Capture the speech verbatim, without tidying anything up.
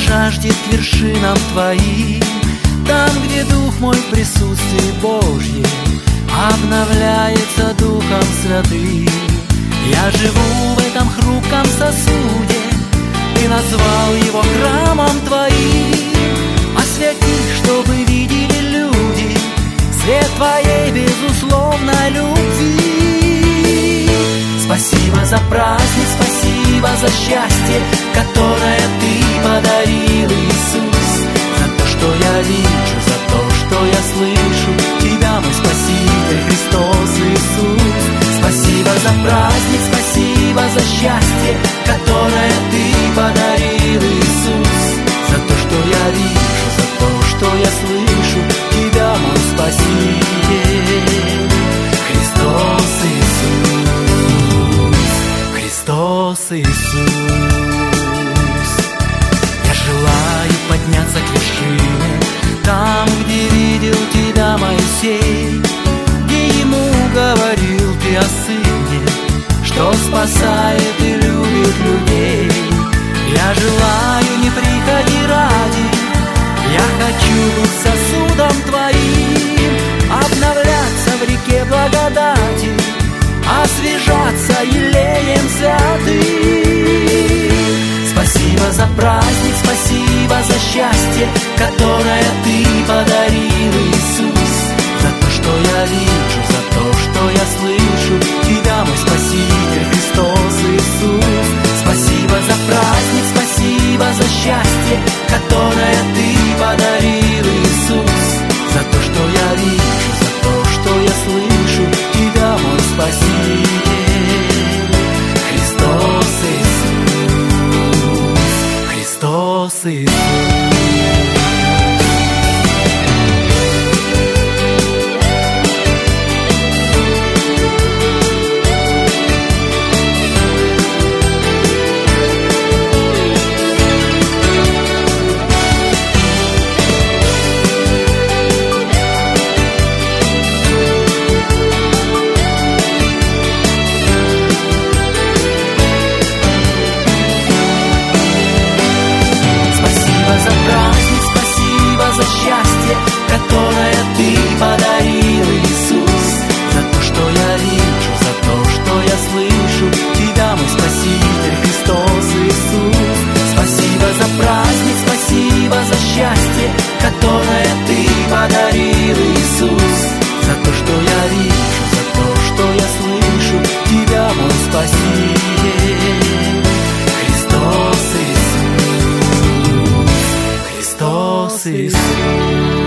жаждет к вершинам Твоим, там, где Дух мой в присутствии Божьем обновляется Духом Святым. Я живу в этом хрупком сосуде, Ты назвал его храмом Твоим. Освети, чтобы видели люди свет Твоей безусловной любви. Спасибо за праздник, спасибо за счастье, которое Ты подарил, Иисус. За то, что я вижу, за то, что я слышу Тебя, мой Спаситель, Христос Иисус. Спасибо за праздник, спасибо за счастье, которое Ты подарил, Иисус. За то, что я вижу, за то, что я слышу Тебя, мой Спаситель, Христос Иисус, Христос Иисус. Я желаю подняться к вершине, там, где видел Тебя Моисей, где ему говорил Ты о Сыне, что спасает и любит людей. Я желаю не приходи ради, я хочу быть сосудом Твоим, обновляться в реке благодати, освежаться елеем святым. Спасибо за праздник, спасибо за счастье, которое Ты подарил, Иисус. За то, что я вижу, за то, что я слышу Тебя, мой Спаситель, Христос Иисус. Спасибо за праздник, спасибо за счастье, которое Ты подарил, Иисус. За то, что я вижу, за то, что я слышу Тебя, мой Спаситель, Христос Иисус, Христос Иисус. Счастье, которое Ты подарил, Иисус. За то, что я вижу, за то, что я слышу Тебя, мой Спаситель, Христос Иисус. Спасибо за праздник, спасибо за счастье, которое Ты подарил, Иисус. За то, что я вижу, за то, что я слышу Тебя, мой Спаситель, Христос Иисус, Христос Иисус.